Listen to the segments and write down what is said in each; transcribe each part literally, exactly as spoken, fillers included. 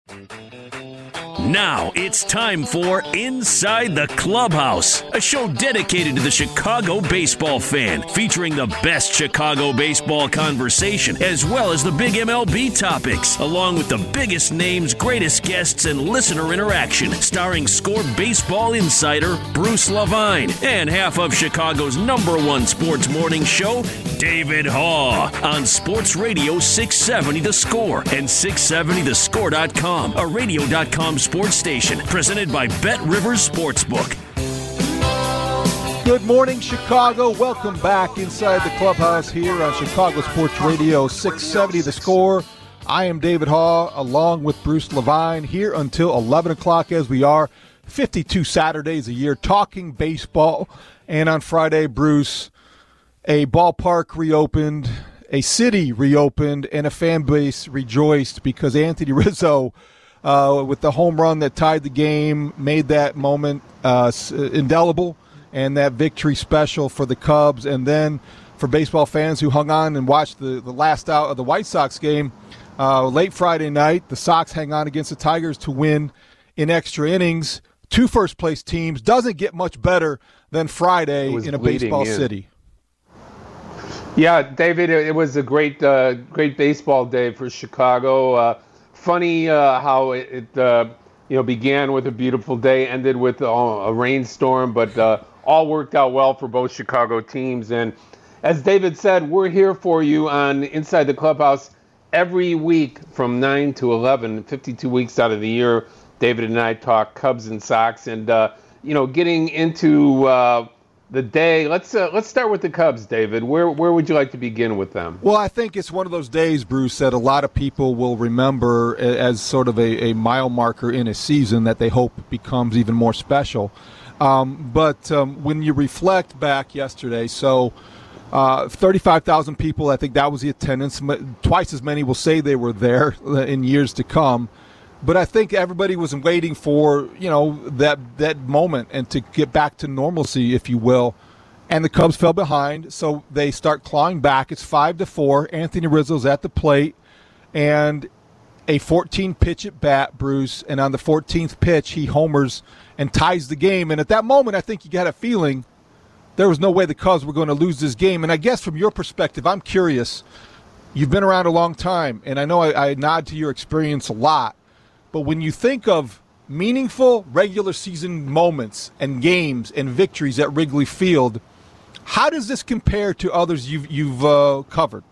Now it's time for Inside the Clubhouse, a show dedicated to the Chicago baseball fan, featuring the best Chicago baseball conversation, as well as the big M L B topics, along with the biggest names, greatest guests, and listener interaction, starring Score Baseball insider Bruce Levine and half of Chicago's number one sports morning show, David Haugh, on Sports Radio six seventy The Score and six seventy the score dot com, a radio dot com sports station, presented by Bet Rivers Sportsbook. Good morning, Chicago. Welcome back inside the clubhouse here on Chicago Sports Radio six seventy The Score. I am David Haugh, along with Bruce Levine, here until eleven o'clock as we are fifty-two Saturdays a year talking baseball. And on Friday, Bruce, a ballpark reopened, a city reopened, and a fan base rejoiced because Anthony Rizzo, uh, with the home run that tied the game, made that moment uh, indelible and that victory special for the Cubs. And then for baseball fans who hung on and watched the, the last out of the White Sox game, uh, late Friday night, the Sox hang on against the Tigers to win in extra innings. Two first-place teams. Doesn't get much better than Friday in a baseball in. city. Yeah, David, it was a great, uh, great baseball day for Chicago. Uh, funny uh, how it, it uh, you know, began with a beautiful day, ended with uh, a rainstorm, but uh, all worked out well for both Chicago teams. And as David said, we're here for you on Inside the Clubhouse every week from nine to eleven, fifty-two weeks out of the year. David and I talk Cubs and Sox, and uh, you know, getting into uh, the day. Let's uh, let's start with the Cubs, David. Where where would you like to begin with them? Well, I think it's one of those days, Bruce, that a lot of people will remember as sort of a, a mile marker in a season that they hope becomes even more special. Um, but um, when you reflect back yesterday, so uh, thirty-five thousand people, I think that was the attendance. Twice as many will say they were there in years to come. But I think everybody was waiting for, you know, that that moment and to get back to normalcy, if you will. And the Cubs fell behind, so they start clawing back. It's five to four. Anthony Rizzo's at the plate, and a fourteen pitch at bat, Bruce. And on the fourteenth pitch, he homers and ties the game. And at that moment, I think you got a feeling there was no way the Cubs were going to lose this game. And I guess from your perspective, I'm curious. You've been around a long time, and I know I, I nod to your experience a lot. But when you think of meaningful regular season moments and games and victories at Wrigley Field, how does this compare to others you've you've uh, covered?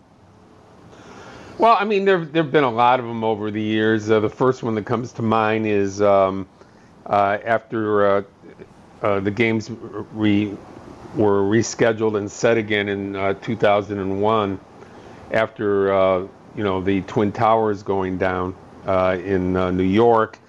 Well, I mean, there there've been a lot of them over the years. Uh, the first one that comes to mind is um, uh, after uh, uh, the games re- were rescheduled and set again in uh, two thousand one, after uh, you know the Twin Towers going down. Uh, in uh, New York.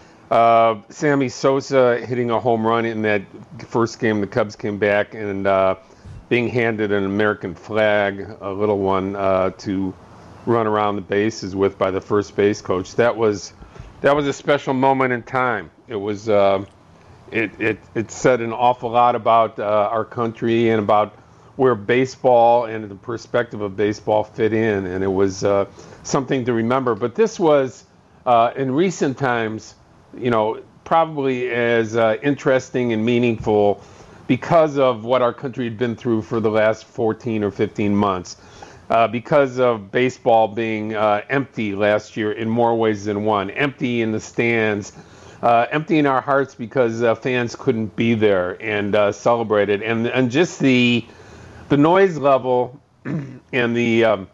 Uh, Sammy Sosa hitting a home run in that first game. The Cubs came back and uh, being handed an American flag, a little one, uh, to run around the bases with by the first base coach. That was that was a special moment in time. It was uh, it, it it said an awful lot about uh, our country and about where baseball and the perspective of baseball fit in, and it was uh, something to remember. But this was, uh, in recent times, you know, probably as uh, interesting and meaningful because of what our country had been through for the last fourteen or fifteen months, uh, because of baseball being uh, empty last year in more ways than one, empty in the stands, uh, empty in our hearts because uh, fans couldn't be there and uh, celebrate it, and and just the the noise level and the um,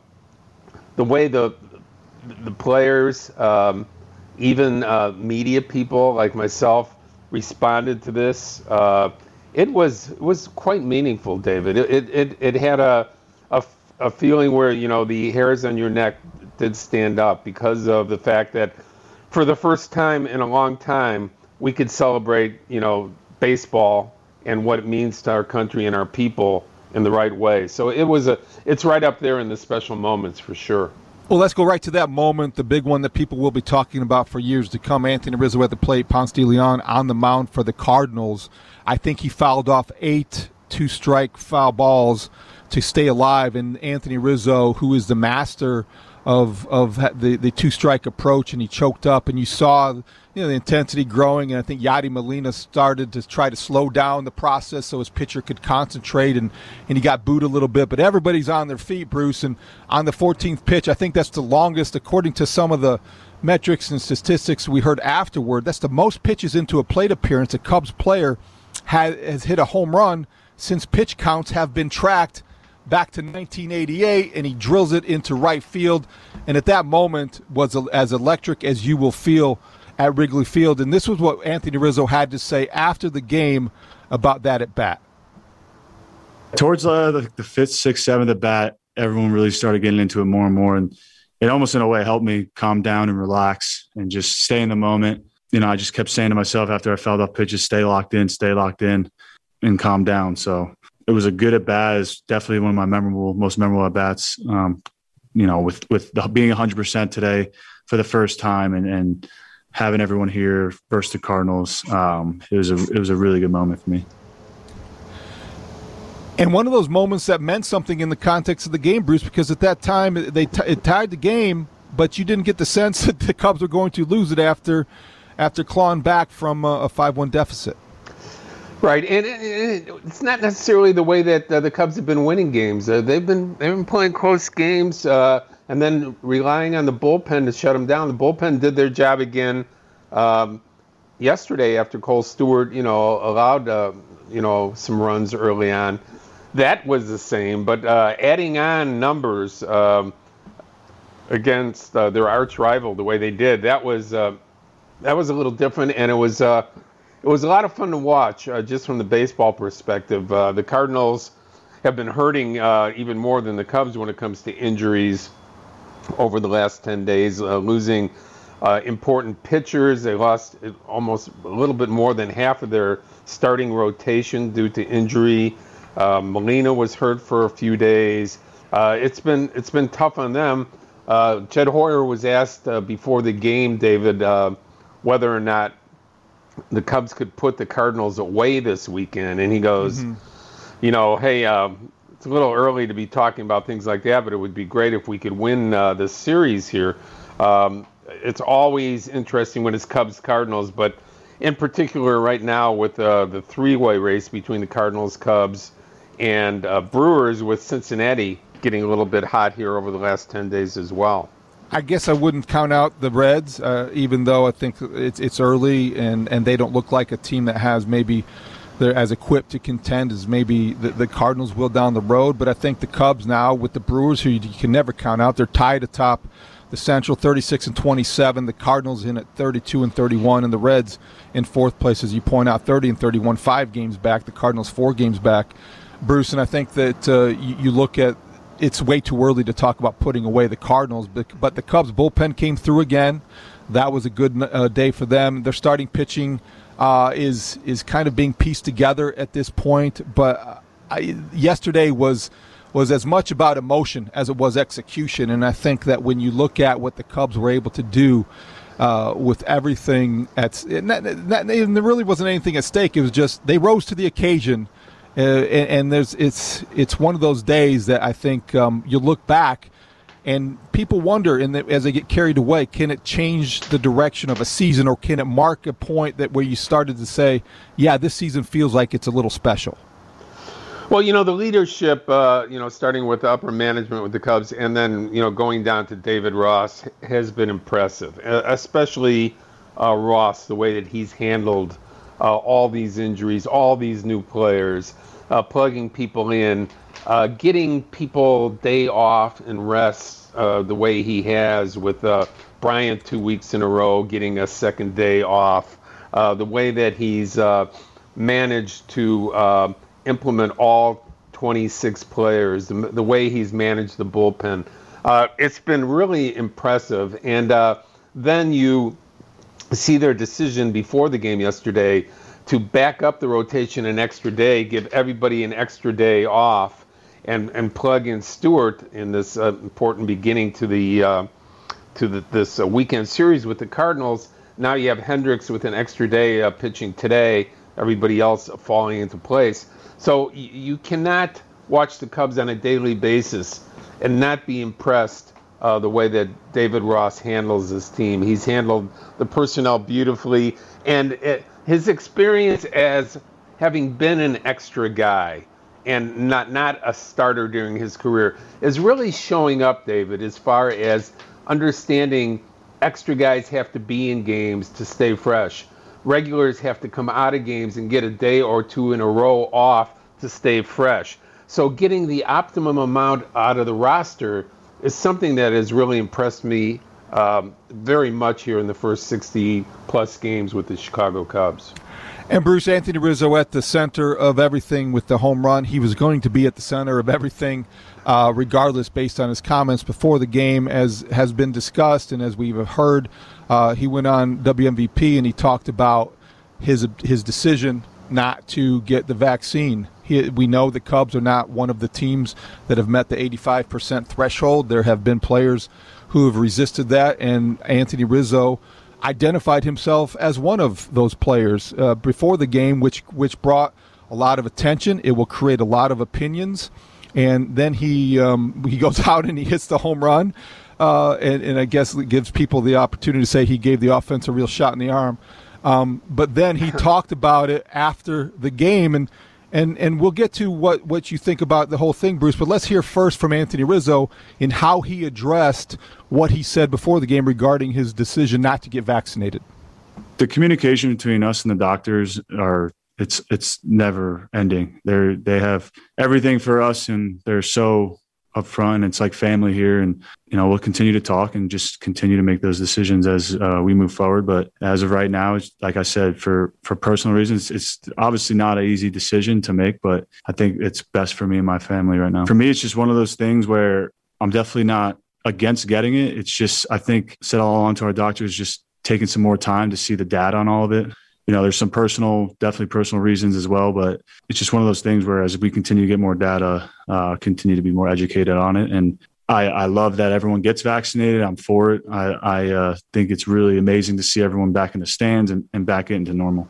the way the the players, um, even uh, media people like myself, responded to this. Uh, it was it was quite meaningful, David. It it it had a, a a feeling where, you know, the hairs on your neck did stand up because of the fact that for the first time in a long time we could celebrate, you know, baseball and what it means to our country and our people in the right way. So it was a, it's right up there in the special moments for sure. Well, let's go right to that moment, the big one that people will be talking about for years to come. Anthony Rizzo at the plate, Ponce de Leon on the mound for the Cardinals. I think he fouled off eight two-strike foul balls to stay alive, and Anthony Rizzo, who is the master of of the the two strike approach, and he choked up, and you saw, you know, the intensity growing, and I think Yadi Molina started to try to slow down the process so his pitcher could concentrate, and and he got booed a little bit, but everybody's on their feet, Bruce, and on the fourteenth pitch, I think that's the longest, according to some of the metrics and statistics we heard afterward, that's the most pitches into a plate appearance a Cubs player has, has hit a home run since pitch counts have been tracked back to nineteen eighty-eight, and he drills it into right field, and at that moment was as electric as you will feel at Wrigley Field. And this was what Anthony Rizzo had to say after the game about that at bat. Towards uh, the, the fifth, sixth, seventh at bat, everyone really started getting into it more and more, and it almost in a way helped me calm down and relax and just stay in the moment. You know, I just kept saying to myself after I fouled off pitches, stay locked in, stay locked in, and calm down. So it was a good at bat. It's definitely one of my memorable, most memorable at bats. Um, you know, with with the, being one hundred percent today for the first time, and, and having everyone here versus the Cardinals, um, it was a it was a really good moment for me. And one of those moments that meant something in the context of the game, Bruce, because at that time they t- it tied the game, but you didn't get the sense that the Cubs were going to lose it after after clawing back from a five one deficit. Right, and it, it, it's not necessarily the way that uh, the Cubs have been winning games. Uh, they've been they've been playing close games, uh, and then relying on the bullpen to shut them down. The bullpen did their job again um, yesterday after Cole Stewart, you know, allowed uh, you know some runs early on. That was the same, but uh, adding on numbers um, against uh, their arch rival the way they did, that was uh, that was a little different, and it was. Uh, It was a lot of fun to watch, uh, just from the baseball perspective. Uh, the Cardinals have been hurting uh, even more than the Cubs when it comes to injuries over the last ten days, uh, losing uh, important pitchers. They lost almost a little bit more than half of their starting rotation due to injury. Uh, Molina was hurt for a few days. Uh, it's been it's been tough on them. Uh, Jed Hoyer was asked uh, before the game, David, uh, whether or not the Cubs could put the Cardinals away this weekend, and he goes, mm-hmm. you know, hey, uh, it's a little early to be talking about things like that, but it would be great if we could win uh, this series here. Um, it's always interesting when it's Cubs-Cardinals, but in particular right now with uh, the three-way race between the Cardinals, Cubs, and uh, Brewers, with Cincinnati getting a little bit hot here over the last ten days as well. I guess I wouldn't count out the Reds, uh, even though I think it's it's early and, and they don't look like a team that has maybe they're as equipped to contend as maybe the, the Cardinals will down the road. But I think the Cubs now with the Brewers, who you, you can never count out, they're tied atop the Central, thirty-six and twenty-seven. The Cardinals in at thirty-two and thirty-one, and the Reds in fourth place, as you point out, thirty and thirty-one, five games back. The Cardinals four games back, Bruce. And I think that uh, you, you look at. It's way too early to talk about putting away the Cardinals, but, but the Cubs bullpen came through again. That was a good uh, day for them. Their starting pitching uh, is is kind of being pieced together at this point, but I, yesterday was was as much about emotion as it was execution, and I think that when you look at what the Cubs were able to do uh, with everything, at, not, not, there really wasn't anything at stake. It was just they rose to the occasion. Uh, and, and there's it's it's one of those days that I think um, you look back and people wonder, in the, as they get carried away, can it change the direction of a season, or can it mark a point that where you started to say, yeah, this season feels like it's a little special? Well, you know, the leadership, uh, you know, starting with the upper management with the Cubs, and then, you know, going down to David Ross has been impressive, especially uh, Ross, the way that he's handled Uh, all these injuries, all these new players, uh, plugging people in, uh, getting people day off and rest uh, the way he has with uh, Bryant two weeks in a row, getting a second day off, uh, the way that he's uh, managed to uh, implement all twenty-six players, the, the way he's managed the bullpen. Uh, it's been really impressive. And uh, then you see their decision before the game yesterday to back up the rotation an extra day, give everybody an extra day off, and, and plug in Stewart in this uh, important beginning to the uh, to the, this uh, weekend series with the Cardinals. Now you have Hendricks with an extra day uh, pitching today, everybody else falling into place. So y- you cannot watch the Cubs on a daily basis and not be impressed uh, the way that David Ross handles his team. He's handled the personnel beautifully, and it, his experience as having been an extra guy and not not a starter during his career is really showing up, David, as far as understanding extra guys have to be in games to stay fresh. Regulars have to come out of games and get a day or two in a row off to stay fresh. So getting the optimum amount out of the roster is something that has really impressed me um, very much here in the first sixty plus games with the Chicago Cubs. And Bruce, Anthony Rizzo at the center of everything with the home run. He was going to be at the center of everything uh, regardless, based on his comments before the game, as has been discussed and as we've heard. Uh, he went on W M V P and he talked about his his decision not to get the vaccine. He, we know the Cubs are not one of the teams that have met the eighty-five percent threshold. There have been players who have resisted that, and Anthony Rizzo identified himself as one of those players uh, before the game, which which brought a lot of attention. It will create a lot of opinions, and then he um, he goes out and he hits the home run, uh, and, and I guess it gives people the opportunity to say he gave the offense a real shot in the arm. Um, but then he talked about it after the game, and and and we'll get to what, what you think about the whole thing, Bruce. But let's hear first from Anthony Rizzo in how he addressed what he said before the game regarding his decision not to get vaccinated. The communication between us and the doctors are it's it's never ending. They're they have everything for us, and they're so upfront. It's like family here, and you know we'll continue to talk and just continue to make those decisions as uh, we move forward. But as of right now, it's, like I said, for for personal reasons, it's obviously not an easy decision to make, but I think it's best for me and my family right now. For me, it's just one of those things where I'm definitely not against getting it. It's just, I think, said all along to our doctors, just taking some more time to see the data on all of it. You know, there's some personal, definitely personal reasons as well, but it's just one of those things where as we continue to get more data, uh, continue to be more educated on it. And I, I love that everyone gets vaccinated. I'm for it. I, I uh, think it's really amazing to see everyone back in the stands and, and back into normal.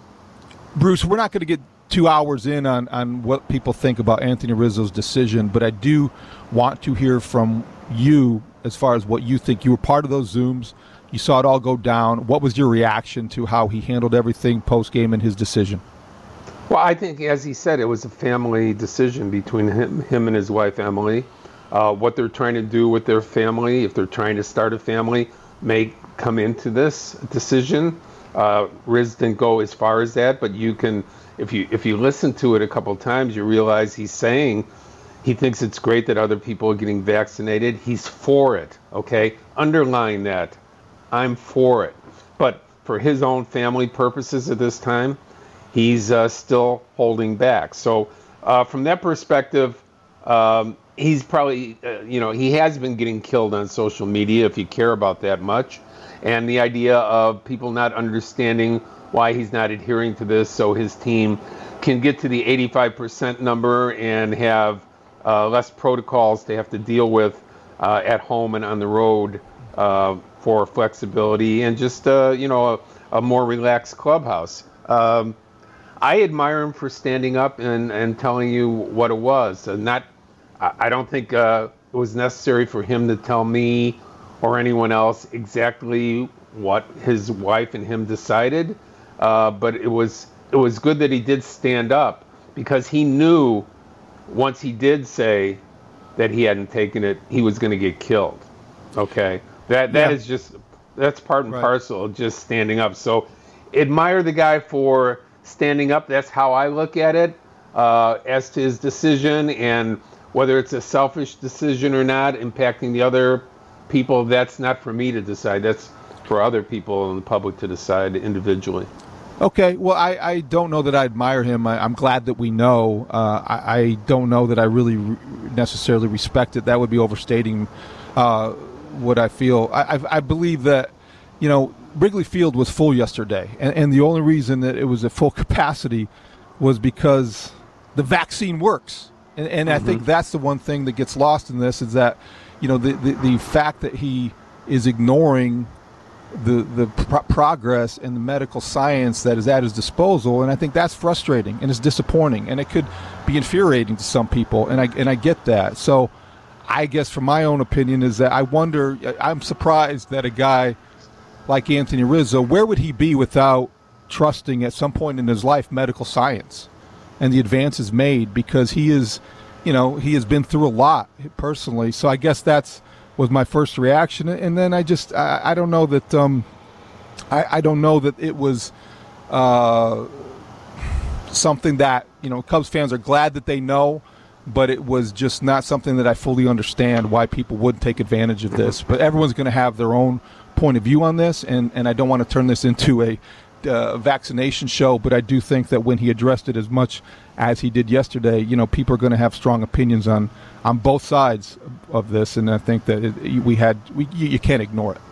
Bruce, we're not going to get two hours in on, on what people think about Anthony Rizzo's decision, but I do want to hear from you as far as what you think. You were part of those Zooms. You saw it all go down. What was your reaction to how he handled everything post-game and his decision? Well, I think, as he said, it was a family decision between him, him and his wife, Emily. Uh, what they're trying to do with their family, if they're trying to start a family, may come into this decision. Uh, Riz didn't go as far as that, but you can, if you if you listen to it a couple times, you realize he's saying he thinks it's great that other people are getting vaccinated. He's for it, okay? Underline that. I'm for it. But for his own family purposes at this time, he's uh, still holding back. So uh, from that perspective, um, he's probably, uh, you know, he has been getting killed on social media if you care about that much. And the idea of people not understanding why he's not adhering to this so his team can get to the eighty-five percent number and have uh, less protocols they have to deal with uh, at home and on the road uh, for flexibility and just, uh, you know, a, a more relaxed clubhouse. Um, I admire him for standing up and, and telling you what it was. Uh, not, I don't think uh, it was necessary for him to tell me or anyone else exactly what his wife and him decided, uh, but it was it was good that he did stand up because he knew once he did say that he hadn't taken it, he was going to get killed. Okay. That that yeah. is just that's part and right. parcel of just standing up. So admire the guy for standing up. That's how I look at it. Uh, as to his decision and whether it's a selfish decision or not, impacting the other people, that's not for me to decide. That's for other people in the public to decide individually. Okay, well, I, I don't know that I admire him. I, I'm glad that we know. Uh, I, I don't know that I really re- necessarily respect it. That would be overstating uh, what I feel. I, I, I believe that, you know, Wrigley Field was full yesterday, and, and the only reason that it was at full capacity was because the vaccine works. And, and mm-hmm. I think that's the one thing that gets lost in this is that, you know, the, the, the fact that he is ignoring the the pro- progress and the medical science that is at his disposal, and I think that's frustrating and it's disappointing, and it could be infuriating to some people, and I and I get that. So I guess from my own opinion is that I wonder, I'm surprised that a guy like Anthony Rizzo, where would he be without trusting at some point in his life medical science and the advances made, because he is, you know, he has been through a lot personally. So I guess that's was my first reaction. And then I just, I, I don't know that, um, I, I don't know that it was uh, something that, you know, Cubs fans are glad that they know, but it was just not something that I fully understand why people would take advantage of this. But everyone's going to have their own point of view on this, and, and I don't want to turn this into a uh, vaccination show, but I do think that when he addressed it as much as he did yesterday, you know, people are going to have strong opinions on, on both sides of this, and I think that it, we had we, you, you can't ignore it.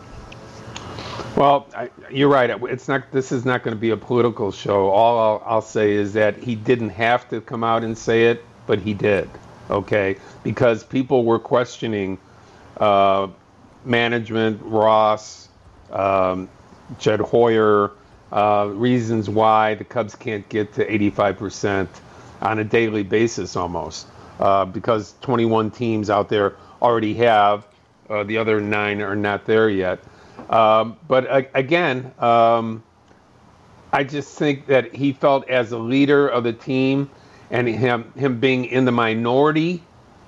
Well, I, you're right. It's not. This is not going to be a political show. All I'll, I'll say is that he didn't have to come out and say it, but he did, okay? Because people were questioning uh, management, Ross, um, Jed Hoyer, uh, reasons why the Cubs can't get to eighty-five percent on a daily basis almost, uh, because twenty-one teams out there already have. Uh, the other nine are not there yet. Um, but uh, again, um, I just think that he felt as a leader of the team, and him him being in the minority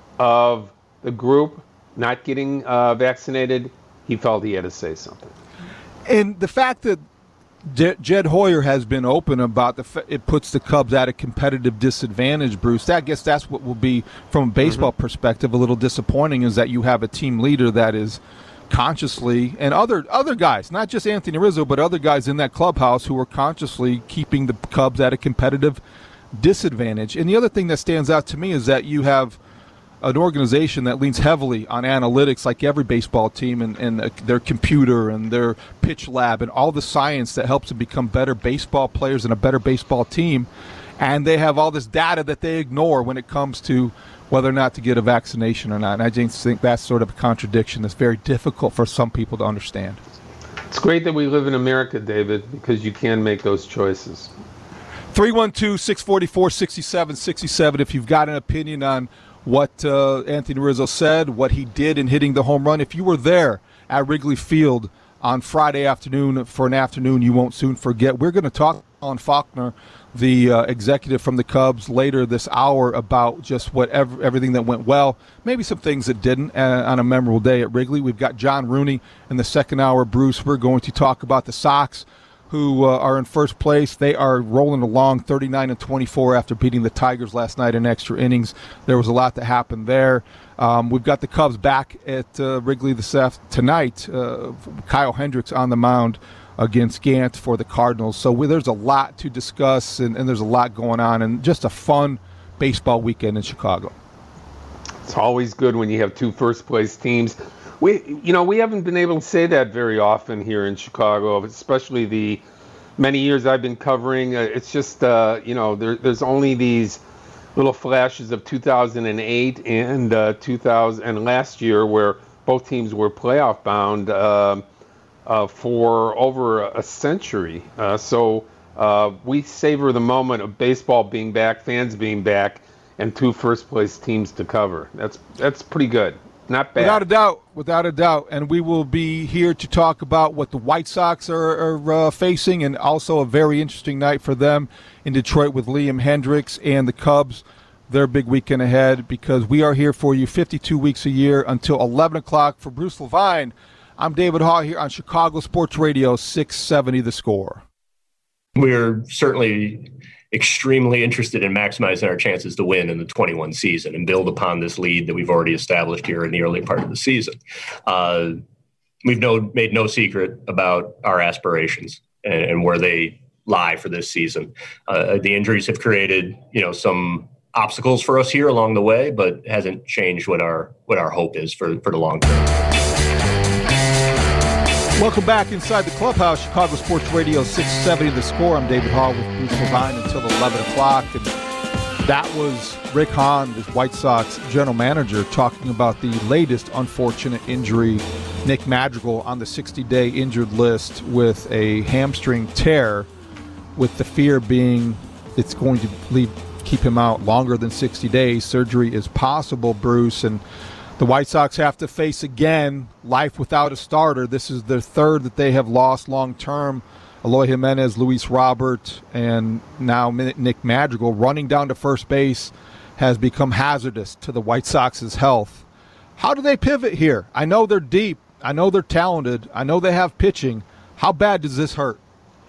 of the group, not getting uh, vaccinated, he felt he had to say something. And the fact that Je- Jed Hoyer has been open about the fa- it puts the Cubs at a competitive disadvantage, Bruce. I guess that's what will be, from a baseball mm-hmm. perspective, a little disappointing, is that you have a team leader that is consciously, and other other guys, not just Anthony Rizzo, but other guys in that clubhouse who are consciously keeping the Cubs at a competitive disadvantage. And the other thing that stands out to me is that you have an organization that leans heavily on analytics, like every baseball team, and, and their computer and their pitch lab and all the science that helps them become better baseball players and a better baseball team. And they have all this data that they ignore when it comes to whether or not to get a vaccination or not. And I just think that's sort of a contradiction that's very difficult for some people to understand. It's great that we live in America, David, because you can make those choices. three one two, six four four, six seven six seven if you've got an opinion on what uh, Anthony Rizzo said, what he did in hitting the home run. If you were there at Wrigley Field on Friday afternoon for an afternoon you won't soon forget, we're going to talk on Faulkner, the uh, executive from the Cubs, later this hour about just whatever everything that went well, maybe some things that didn't uh, on a memorable day at Wrigley. We've got John Rooney in the second hour. Bruce, we're going to talk about the Sox, who uh, are in first place. They are rolling along thirty-nine and twenty-four after beating the Tigers last night in extra innings. There was a lot that happened there. Um, we've got the Cubs back at uh, Wrigley this afternoon tonight. Uh, Kyle Hendricks on the mound against Gant for the Cardinals. So we, there's a lot to discuss, and, and there's a lot going on, and just a fun baseball weekend in Chicago. It's always good when you have two first-place teams. We, you know, we haven't been able to say that very often here in Chicago, especially the many years I've been covering. Uh, it's just, uh, you know, there, there's only these little flashes of two thousand eight and uh, two thousand and last year where both teams were playoff bound uh, uh, for over a century. Uh, so uh, we savor the moment of baseball being back, fans being back, and two first-place teams to cover. That's that's pretty good. Not bad. Without a doubt, without a doubt. And we will be here to talk about what the White Sox are, are uh, facing, and also a very interesting night for them in Detroit with Liam Hendricks and the Cubs. Their big weekend ahead, because we are here for you fifty-two weeks a year until eleven o'clock. For Bruce Levine, I'm David Haugh here on Chicago Sports Radio six seventy The Score. We're certainly extremely interested in maximizing our chances to win in the twenty-one season and build upon this lead that we've already established here in the early part of the season. Uh, we've no, made no secret about our aspirations and, and where they lie for this season. Uh, the injuries have created, you know, some obstacles for us here along the way, but hasn't changed what our what our hope is for, for the long term. Welcome back inside the clubhouse, Chicago Sports Radio six seventy The Score. I'm David Haugh with Bruce Levine until eleven o'clock. And that was Rick Hahn, the White Sox general manager, talking about the latest unfortunate injury. Nick Madrigal on the sixty-day injured list with a hamstring tear, with the fear being it's going to leave, keep him out longer than sixty days. Surgery is possible, Bruce, and The White Sox have to face again life without a starter. This is their third that they have lost long-term. Eloy Jimenez, Luis Robert, and now Nick Madrigal running down to first base has become hazardous to the White Sox's health. How do they pivot here? I know they're deep. I know they're talented. I know they have pitching. How bad does this hurt?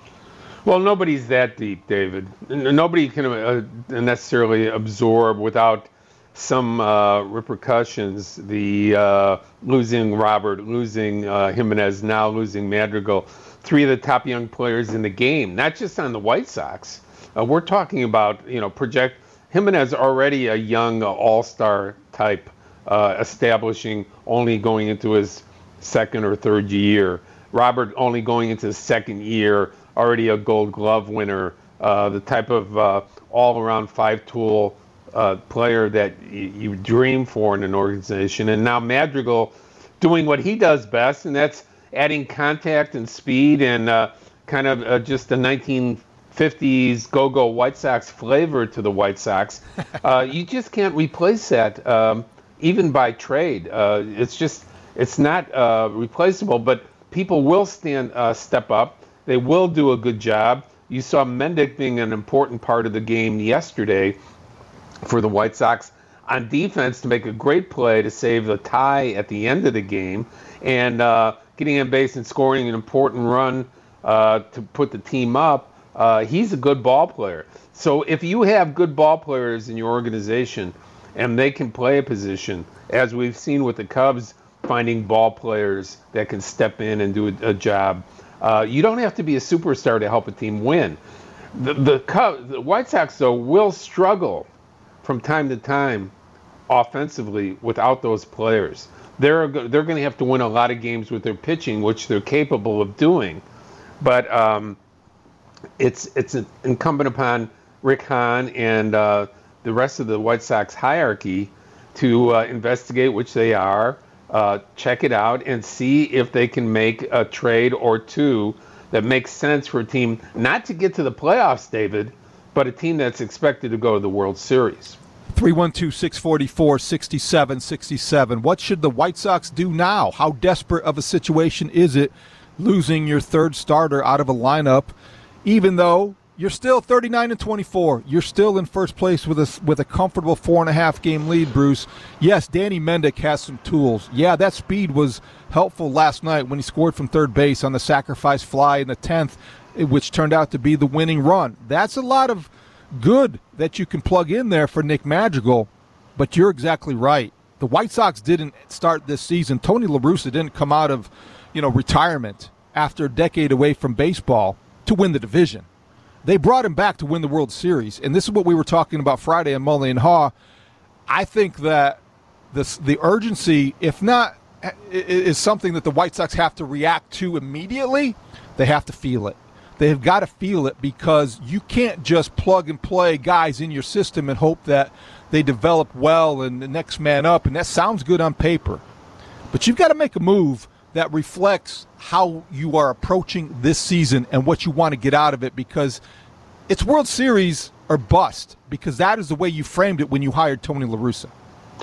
Well, nobody's that deep, David. Nobody can uh, necessarily absorb without some uh, repercussions. The uh, losing Robert, losing uh, Jimenez, now losing Madrigal, three of the top young players in the game, not just on the White Sox. Uh, we're talking about, you know, project Jimenez already a young uh, all-star type, uh, establishing only going into his second or third year. Robert only going into his second year, already a Gold Glove winner, uh, the type of uh, all-around five-tool uh, player that y- you dream for in an organization. And now Madrigal doing what he does best, and that's adding contact and speed and uh, kind of uh, just the nineteen fifties go-go White Sox flavor to the White Sox. Uh, you just can't replace that, um, even by trade. Uh, it's just, it's not uh, replaceable, but people will stand uh, step up. They will do a good job. You saw Mendick being an important part of the game yesterday for the White Sox on defense to make a great play to save the tie at the end of the game, and uh, getting on base and scoring an important run uh, to put the team up. Uh, he's a good ball player. So if you have good ball players in your organization and they can play a position, as we've seen with the Cubs finding ball players that can step in and do a, a job, uh, you don't have to be a superstar to help a team win. The, the, Cubs, the White Sox, though, will struggle from time to time offensively without those players. They're they're going to have to win a lot of games with their pitching, which they're capable of doing. But um, it's it's incumbent upon Rick Hahn and uh, the rest of the White Sox hierarchy to uh, investigate, which they are, uh, check it out, and see if they can make a trade or two that makes sense for a team not to get to the playoffs, David, but a team that's expected to go to the World Series. three one two, six four four, six seven six seven. What should the White Sox do now? How desperate of a situation is it losing your third starter out of a lineup, even though you're still thirty-nine and twenty-four? You're still in first place with a, with a comfortable four and a half game lead, Bruce. Yes, Danny Mendick has some tools. Yeah, that speed was helpful last night when he scored from third base on the sacrifice fly in the tenth, which turned out to be the winning run. That's a lot of good that you can plug in there for Nick Madrigal, but you're exactly right. The White Sox didn't start this season. Tony La Russa didn't come out of, you know, retirement after a decade away from baseball to win the division. They brought him back to win the World Series, and this is what we were talking about Friday on Mully and Haw. I think that this, the urgency, if not, is something that the White Sox have to react to immediately. They have to feel it. They've got to feel it, because you can't just plug and play guys in your system and hope that they develop well and the next man up, and that sounds good on paper. But you've got to make a move that reflects how you are approaching this season and what you want to get out of it, because it's World Series or bust, because that is the way you framed it when you hired Tony La Russa.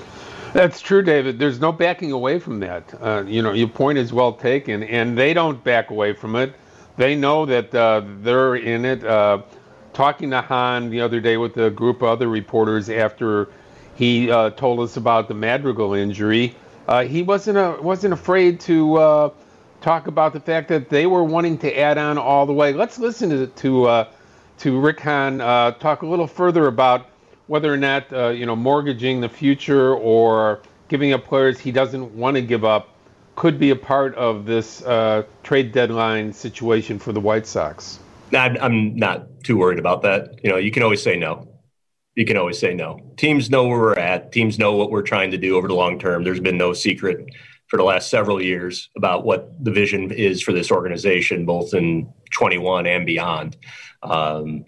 That's true, David. There's no backing away from that. Uh, you know, your point is well taken, and they don't back away from it. They know that uh, they're in it. Uh, talking to Hahn the other day with a group of other reporters after he uh, told us about the Madrigal injury, uh, he wasn't a, wasn't afraid to uh, talk about the fact that they were wanting to add on all the way. Let's listen to to, uh, to Rick Hahn uh, talk a little further about whether or not uh, you know mortgaging the future or giving up players he doesn't want to give up could be a part of this uh, trade deadline situation for the White Sox. I'm not too worried about that. You know, you can always say no. You can always say no. Teams know where we're at. Teams know what we're trying to do over the long term. There's been no secret for the last several years about what the vision is for this organization, both in twenty-one and beyond. Um,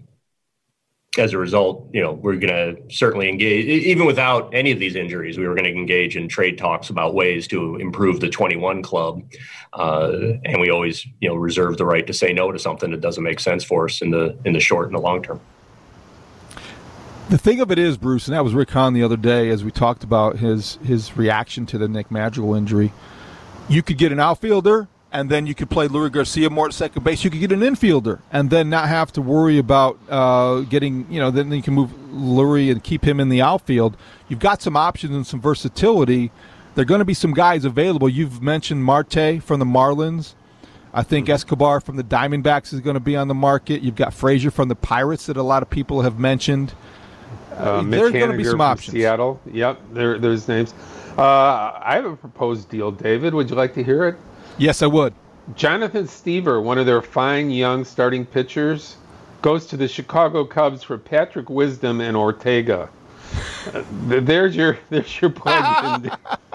As a result, you know, we're going to certainly engage, even without any of these injuries, we were going to engage in trade talks about ways to improve the twenty-one club. Uh, and we always, you know, reserve the right to say no to something that doesn't make sense for us in the in the short and the long term. The thing of it is, Bruce, and that was Rick Hahn the other day as we talked about his his reaction to the Nick Madrigal injury. You could get an outfielder, and then you could play Lurie Garcia more at second base. You could get an infielder, and then not have to worry about uh, getting, you know, then you can move Lurie and keep him in the outfield. You've got some options and some versatility. There are going to be some guys available. You've mentioned Marte from the Marlins. I think mm-hmm. Escobar from the Diamondbacks is going to be on the market. You've got Frazier from the Pirates that a lot of people have mentioned. Uh, There's going to be some options. Seattle. Yep, there, there's names. Uh, I have a proposed deal, David. Would you like to hear it? Yes, I would. Jonathan Stever, one of their fine young starting pitchers, goes to the Chicago Cubs for Patrick Wisdom and Ortega. Uh, there's your there's your plug.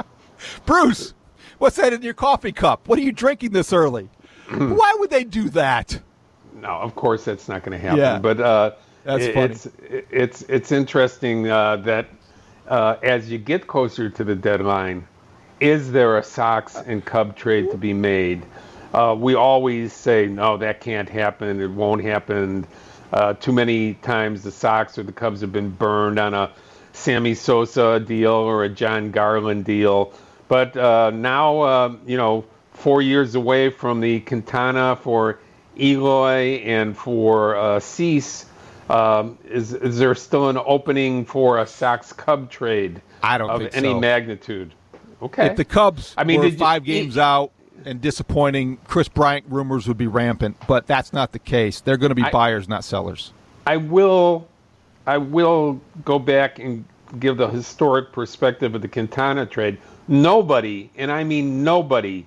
Bruce, what's that in your coffee cup? What are you drinking this early? Why would they do that? No, of course that's not going to happen. Yeah. But uh, That's it, funny. It's it's it's interesting uh, that uh, as you get closer to the deadline, is there a Sox and Cub trade to be made? Uh, we always say no, that can't happen. It won't happen. Uh, too many times the Sox or the Cubs have been burned on a Sammy Sosa deal or a John Garland deal. But uh, now, uh, you know, four years away from the Quintana for Eloy and for uh, Cease. Um, is is there still an opening for a Sox-Cub trade I don't of think any so. magnitude? Okay. If the Cubs I mean, were did five you, games out and disappointing, Chris Bryant rumors would be rampant, but that's not the case. They're going to be I, buyers, not sellers. I will, I will go back and give the historic perspective of the Quintana trade. Nobody, and I mean nobody,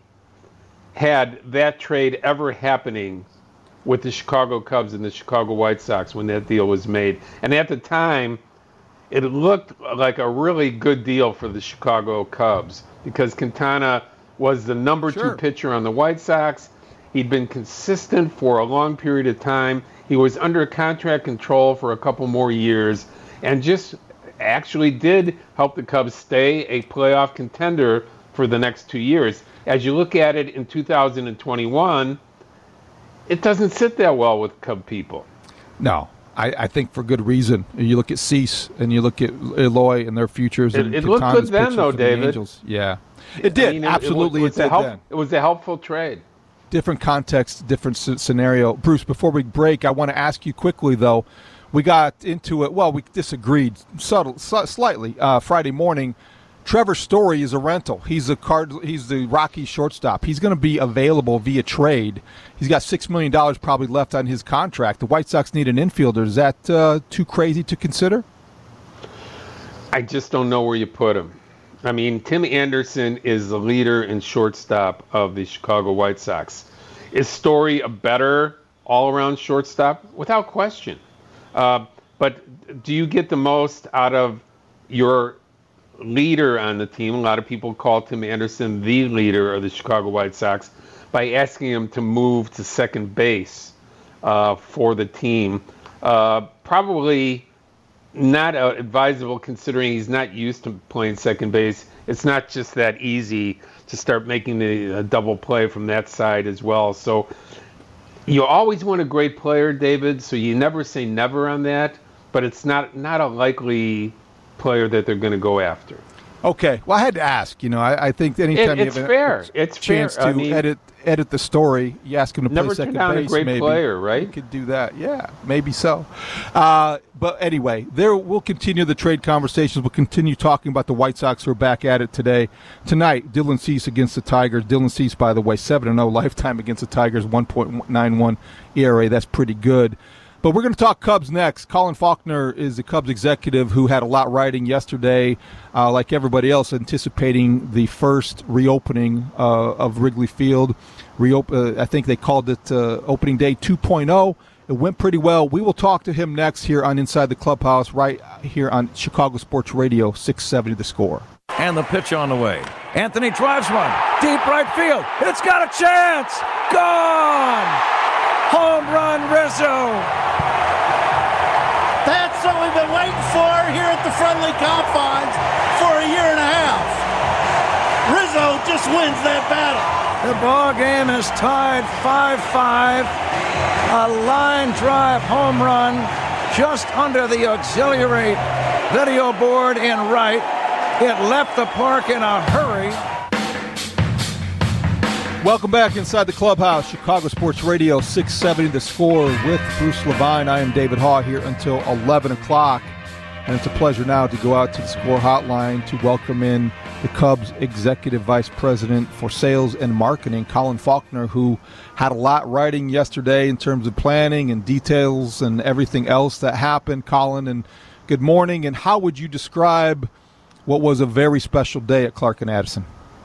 had that trade ever happening with the Chicago Cubs and the Chicago White Sox when that deal was made. And at the time, it looked like a really good deal for the Chicago Cubs because Quintana was the number Sure. two pitcher on the White Sox. He'd been consistent for a long period of time. He was under contract control for a couple more years and just actually did help the Cubs stay a playoff contender for the next two years. As you look at it in two thousand twenty-one, it doesn't sit that well with Cub people. No, I, I think for good reason. You look at Cease and you look at Eloy and their futures. It, and it looked Quintana's good then, pitching though, for the David. Angels. Yeah, it did. I mean, it, Absolutely, it, it, was did a help, then. It was a helpful trade. Different context, different s- scenario. Bruce, before we break, I want to ask you quickly, though. We got into it. Well, we disagreed subtle, su- slightly uh, Friday morning. Trevor Story is a rental. He's a card. He's the Rockies shortstop. He's going to be available via trade. He's got six million dollars probably left on his contract. The White Sox need an infielder. Is that uh, too crazy to consider? I just don't know where you put him. I mean, Tim Anderson is the leader and shortstop of the Chicago White Sox. Is Story a better all-around shortstop? Without question. Uh, but do you get the most out of your leader on the team? A lot of people call Tim Anderson the leader of the Chicago White Sox by asking him to move to second base uh, for the team. Uh, probably not uh, advisable considering he's not used to playing second base. It's not just that easy to start making the uh, double play from that side as well. So you always want a great player, David, so you never say never on that, but it's not, not a likely player that they're going to go after. Okay. Well, I had to ask. You know, I, I think anytime it, it's you have fair. a It's chance fair. to I mean, edit edit the story, you ask him to never play turn second down base. a great maybe player, right? You could do that. Yeah, maybe so. Uh, but anyway, there we'll continue the trade conversations. We'll continue talking about the White Sox who are back at it today. Tonight, Dylan Cease against the Tigers. Dylan Cease, by the way, seven and oh lifetime against the Tigers, one point nine one E R A. That's pretty good. But we're going to talk Cubs next. Colin Faulkner is the Cubs executive who had a lot riding yesterday, uh, like everybody else, anticipating the first reopening uh, of Wrigley Field. Reop- uh, I think they called it uh, opening day two point oh. It went pretty well. We will talk to him next here on Inside the Clubhouse, right here on Chicago Sports Radio, six seventy The Score. And the pitch on the way. Anthony drives one. Deep right field. It's got a chance. Gone. Home run, Rizzo. That's what we've been waiting for here at the friendly confines for a year and a half. Rizzo just wins that battle. The ball game is tied five five. A line drive home run just under the auxiliary video board in right. It left the park in a hurry. Welcome back inside the clubhouse. Chicago Sports Radio six seventy The Score with Bruce Levine. I am David Haugh here until eleven o'clock. And it's a pleasure now to go out to the Score hotline to welcome in the Cubs Executive Vice President for Sales and Marketing, Colin Faulkner, who had a lot riding yesterday in terms of planning and details and everything else that happened. Colin, and good morning. And how would you describe what was a very special day at Clark and Addison?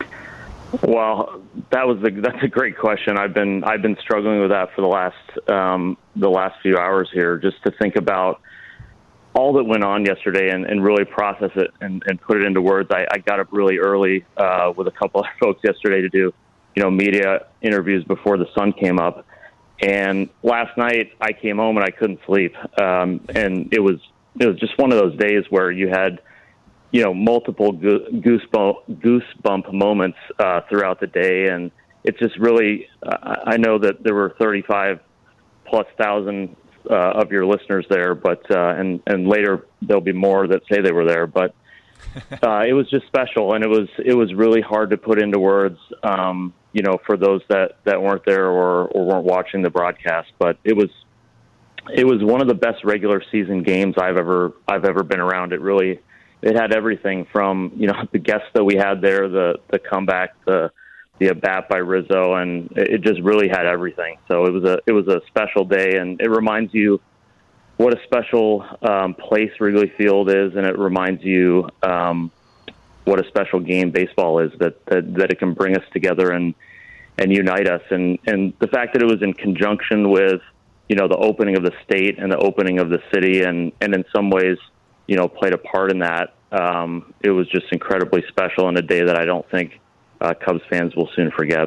Well, that was the, that's a great question. I've been I've been struggling with that for the last um, the last few hours here, just to think about all that went on yesterday and, and really process it and, and put it into words. I, I got up really early uh, with a couple of folks yesterday to do, you know, media interviews before the sun came up. And last night I came home and I couldn't sleep. Um, and it was it was just one of those days where you had, you know, multiple goosebump, goosebump moments uh, throughout the day. And it's just really, uh, I know that there were thirty-five plus thousand Uh, of your listeners there, but uh, and and later there'll be more that say they were there. But uh, it was just special, and it was it was really hard to put into words, um, you know, for those that, that weren't there or, or weren't watching the broadcast. But it was it was one of the best regular season games I've ever I've ever been around. It really it had everything from, you know, the guests that we had there, the the comeback, the the at-bat by Rizzo, and it just really had everything. So it was a it was a special day, and it reminds you what a special um, place Wrigley Field is, and it reminds you um, what a special game baseball is, that, that that it can bring us together and and unite us. And, and the fact that it was in conjunction with, you know, the opening of the state and the opening of the city, and, and in some ways, you know, played a part in that, um, it was just incredibly special, and a day that I don't think Uh, Cubs fans will soon forget.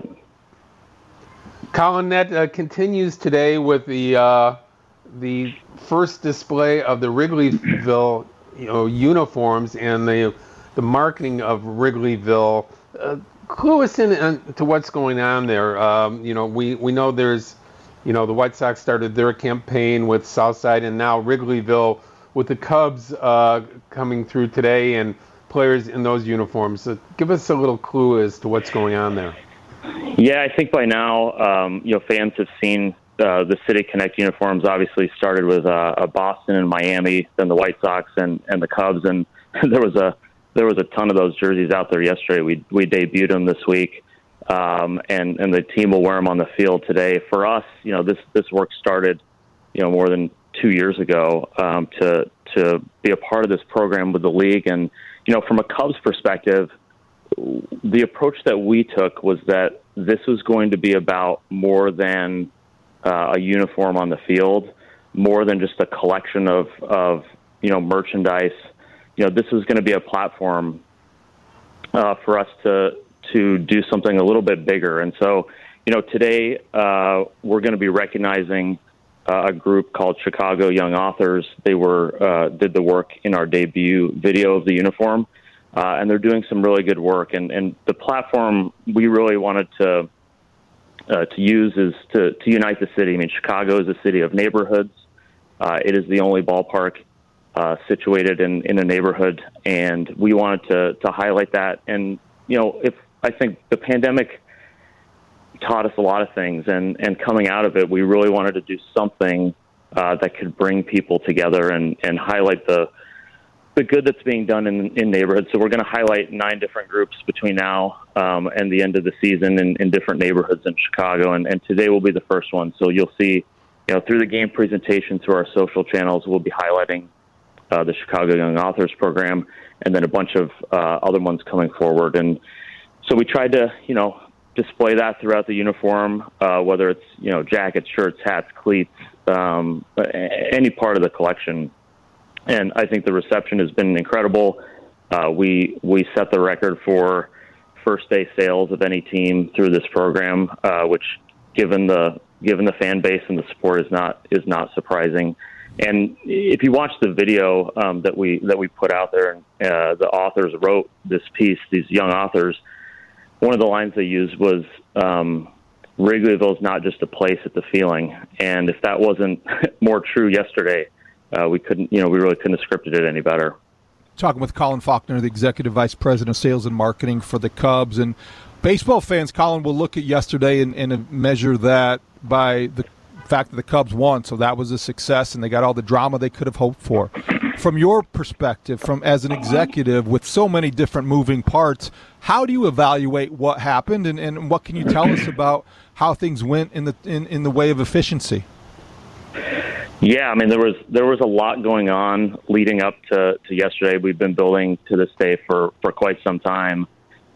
Colin, that uh, continues today with the uh, the first display of the Wrigleyville, you know, uniforms and the the marketing of Wrigleyville. Uh, clue us in uh, to what's going on there. Um, you know, we, we know there's, you know, the White Sox started their campaign with Southside, and now Wrigleyville with the Cubs uh, coming through today, and players in those uniforms. So give us a little clue as to what's going on there. Yeah, I think by now, um, you know, fans have seen uh, the City Connect uniforms. Obviously, started with uh, Boston and Miami, then the White Sox and, and the Cubs, and there was a there was a ton of those jerseys out there yesterday. We we debuted them this week, um, and and the team will wear them on the field today. For us, you know, this this work started, you know, more than two years ago um, to to be a part of this program with the league. And you know, from a Cubs perspective, the approach that we took was that this was going to be about more than uh, a uniform on the field, more than just a collection of, of, you know, merchandise. You know, this was going to be a platform uh, for us to to do something a little bit bigger. And so, you know, today uh, we're going to be recognizing Uh, a group called Chicago Young Authors. They were uh, did the work in our debut video of the uniform, uh, and they're doing some really good work. And, and the platform we really wanted to uh, to use is to, to unite the city. I mean, Chicago is a city of neighborhoods. Uh, it is the only ballpark uh, situated in, in a neighborhood, and we wanted to to highlight that. And you know, if I think the pandemic taught us a lot of things, and, and coming out of it, we really wanted to do something uh, that could bring people together and, and highlight the the good that's being done in, in neighborhoods. So we're going to highlight nine different groups between now um, and the end of the season in, in different neighborhoods in Chicago, and, and today will be the first one. So you'll see, you know, through the game presentation, through our social channels, we'll be highlighting uh, the Chicago Young Authors program, and then a bunch of uh, other ones coming forward. And so we tried to, you know, display that throughout the uniform, uh, whether it's, you know, jackets, shirts, hats, cleats, um, any part of the collection. And I think the reception has been incredible. Uh, we we set the record for first day sales of any team through this program, uh, which, given the given the fan base and the support, is not is not surprising. And if you watch the video um, that we that we put out there, and uh, the authors wrote this piece, these young authors, one of the lines they used was, um, Wrigleyville is not just a place, it's a feeling. And if that wasn't more true yesterday, uh, we couldn't, you know, we really couldn't have scripted it any better. Talking with Colin Faulkner, the Executive Vice President of Sales and Marketing for the Cubs. And baseball fans, Colin, will look at yesterday and, and measure that by the fact that the Cubs won, so that was a success, and they got all the drama they could have hoped for. From your perspective, from as an executive with so many different moving parts, how do you evaluate what happened, and, and what can you tell us about how things went in the in, in the way of efficiency? Yeah, I mean, there was there was a lot going on leading up to, to yesterday. We've been building to this day for, for quite some time.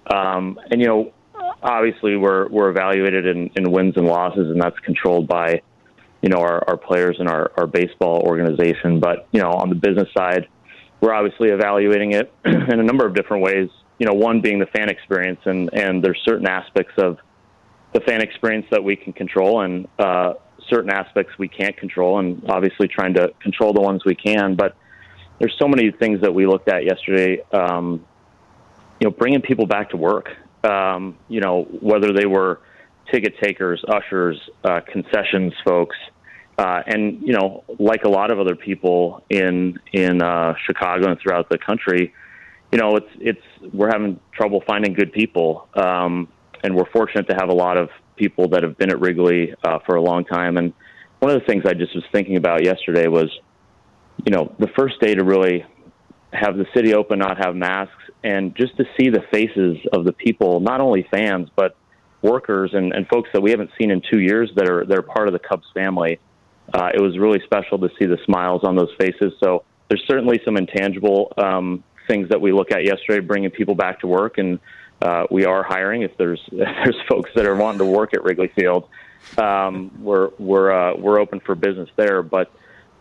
Um, and, you know, obviously we're we're evaluated in, in wins and losses, and that's controlled by, you know, our, our players and our, our baseball organization. But, you know, on the business side, we're obviously evaluating it in a number of different ways. You know, one being the fan experience, and, and there's certain aspects of the fan experience that we can control, and uh, certain aspects we can't control, and obviously trying to control the ones we can. But there's so many things that we looked at yesterday, um, you know, bringing people back to work, um, you know, whether they were ticket takers, ushers, uh, concessions folks, uh, and, you know, like a lot of other people in in uh, Chicago and throughout the country, you know, it's it's we're having trouble finding good people, um, and we're fortunate to have a lot of people that have been at Wrigley uh, for a long time. And one of the things I just was thinking about yesterday was, you know, the first day to really have the city open, not have masks, and just to see the faces of the people, not only fans, but workers and, and folks that we haven't seen in two years that are, that are part of the Cubs family. Uh, it was really special to see the smiles on those faces. So there's certainly some intangible um, things that we look at yesterday, bringing people back to work. And uh, we are hiring. If there's, if there's folks that are wanting to work at Wrigley Field, um, we're, we're, uh, we're open for business there. But,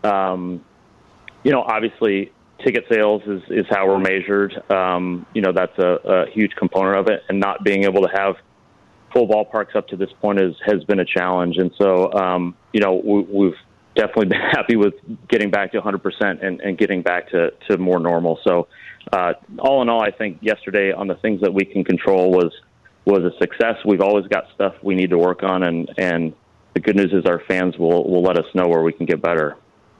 um, you know, obviously ticket sales is, is how we're measured. Um, you know, that's a, a huge component of it, and not being able to have full ballparks up to this point is, has been a challenge. And so, um, you know, we, we've definitely been happy with getting back to one hundred percent and, and getting back to, to more normal. So uh, all in all, I think yesterday on the things that we can control was, was a success. We've always got stuff we need to work on. And, and the good news is our fans will, will let us know where we can get better.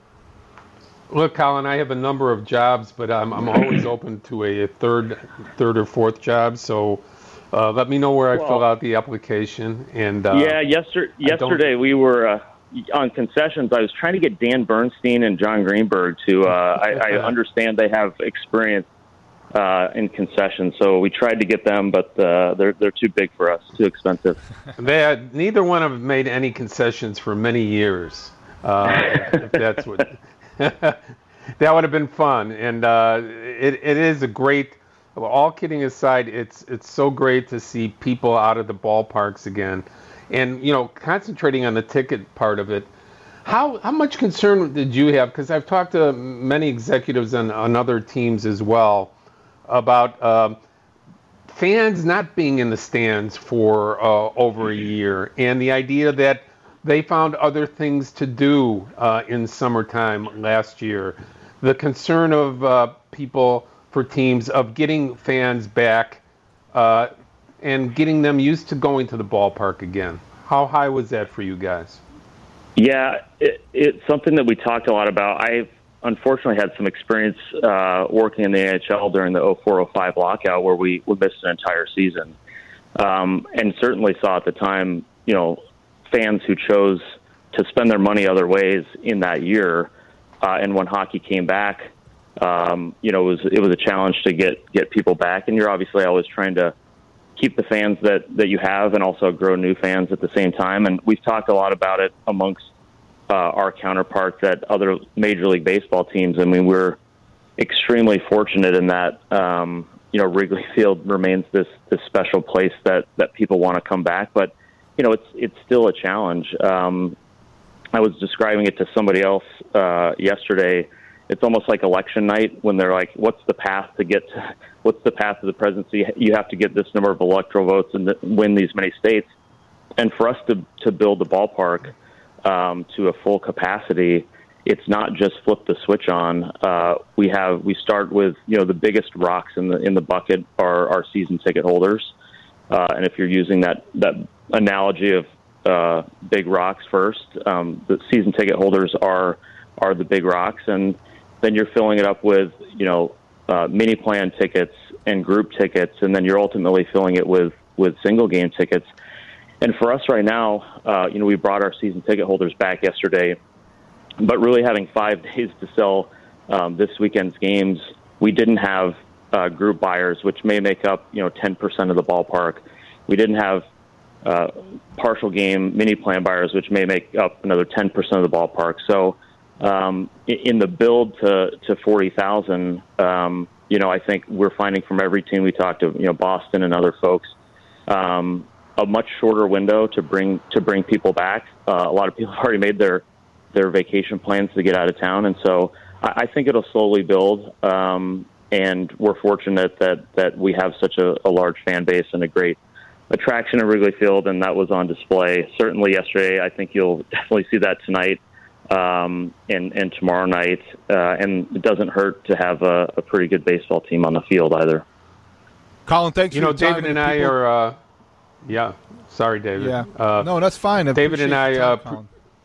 Look, Colin, I have a number of jobs, but I'm, I'm always open to a third, third or fourth job. So uh, let me know where I well, fill out the application. And uh, yeah, yesterday, yesterday we were uh, on concessions. I was trying to get Dan Bernstein and John Greenberg to. Uh, I, I understand they have experience uh, in concessions, so we tried to get them, but uh, they're they're too big for us, too expensive. They had, neither one have made any concessions for many years. Uh, if that's what. That would have been fun, and uh, it it is a great. All kidding aside, it's it's so great to see people out of the ballparks again, and you know, concentrating on the ticket part of it. How how much concern did you have? Because I've talked to many executives on, on other teams as well about um, fans not being in the stands for uh, over a year, and the idea that they found other things to do uh, in summertime last year. The concern of uh, people for teams of getting fans back uh, and getting them used to going to the ballpark again. How high was that for you guys? Yeah, it, it's something that we talked a lot about. I've unfortunately had some experience uh, working in the N H L during the oh four oh five lockout where we, we missed an entire season. Um, and certainly saw at the time, you know, fans who chose to spend their money other ways in that year. Uh, and when hockey came back, um, you know, it was, it was a challenge to get, get people back. And you're obviously always trying to keep the fans that, that you have and also grow new fans at the same time. And we've talked a lot about it amongst uh, our counterparts at other Major League Baseball teams. I mean, we're extremely fortunate in that, um, you know, Wrigley Field remains this, this special place that, that people want to come back. But you know, it's it's still a challenge. Um, I was describing it to somebody else uh, yesterday. It's almost like election night when they're like, "What's the path to get? To, what's the path to the presidency? You have to get this number of electoral votes and win these many states." And for us to to build the ballpark um, to a full capacity, it's not just flip the switch on. Uh, we have we start with you know the biggest rocks in the in the bucket are our season ticket holders, uh, and if you're using that that analogy of uh, big rocks first, um, the season ticket holders are are the big rocks, and then you're filling it up with, you know, uh, mini plan tickets and group tickets, and then you're ultimately filling it with, with single game tickets. And for us right now, uh, you know, we brought our season ticket holders back yesterday, but really having five days to sell um, this weekend's games, we didn't have uh, group buyers, which may make up, you know, ten percent of the ballpark. We didn't have uh, partial game mini plan buyers, which may make up another ten percent of the ballpark. So um, in the build to, to forty thousand, um, you know, I think we're finding from every team we talked to, you know, Boston and other folks, um, a much shorter window to bring to bring people back. Uh, a lot of people have already made their their vacation plans to get out of town, and so I, I think it'll slowly build. Um, and we're fortunate that that we have such a, a large fan base and a great attraction at Wrigley Field, and that was on display certainly yesterday. I think you'll definitely see that tonight um, and and tomorrow night. Uh, and it doesn't hurt to have a, a pretty good baseball team on the field either. Colin, thanks. You for know, your time. David and I people... are. Uh, yeah, sorry, David. Yeah, uh, no, that's fine. I David and I. Time, Uh,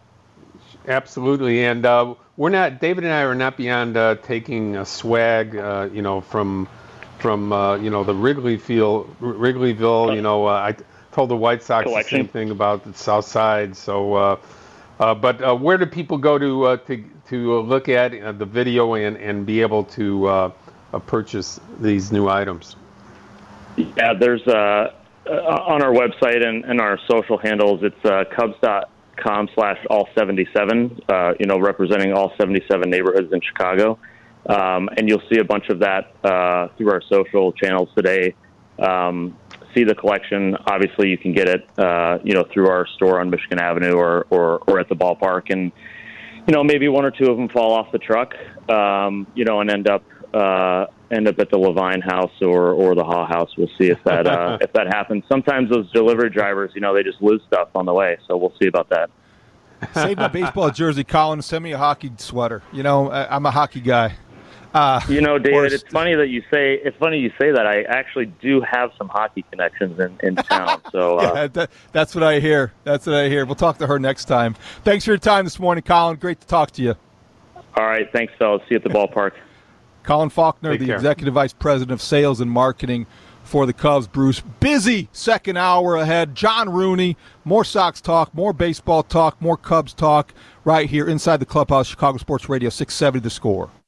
absolutely, and uh, we're not. David and I are not beyond uh, taking a swag. Uh, you know, from from uh, you know the Wrigley Field, Wrigleyville. You know, uh, I told the White Sox Collection. the same thing about the South Side. So, uh, uh, but uh, where do people go to uh, to to look at uh, the video and and be able to uh, uh, purchase these new items? Yeah, there's uh, uh, on our website and, and our social handles. It's uh, Cubs dot com slash all seventy-seven. Uh, you know, representing all seventy-seven neighborhoods in Chicago, um, and you'll see a bunch of that uh, through our social channels today. Um, see the collection. Obviously, you can get it, uh, you know, through our store on Michigan Avenue or, or or at the ballpark, and you know, maybe one or two of them fall off the truck, um, you know, and end up. Uh, end up at the Levine House or, or the Haw House. We'll see if that uh, if that happens. Sometimes those delivery drivers, you know, they just lose stuff on the way, so we'll see about that. Save my baseball jersey, Colin. Send me a hockey sweater. You know, I, I'm a hockey guy. Uh, you know, David, it's funny that you say it's funny you say that. I actually do have some hockey connections in, in town. So uh, yeah, that, that's what I hear. That's what I hear. We'll talk to her next time. Thanks for your time this morning, Colin. Great to talk to you. All right, thanks, fellas. See you at the ballpark. Colin Faulkner, Take the care. Executive Vice President of Sales and Marketing for the Cubs. Bruce, busy second hour ahead. John Rooney, more Sox talk, more baseball talk, more Cubs talk right here inside the clubhouse, Chicago Sports Radio six seventy The Score.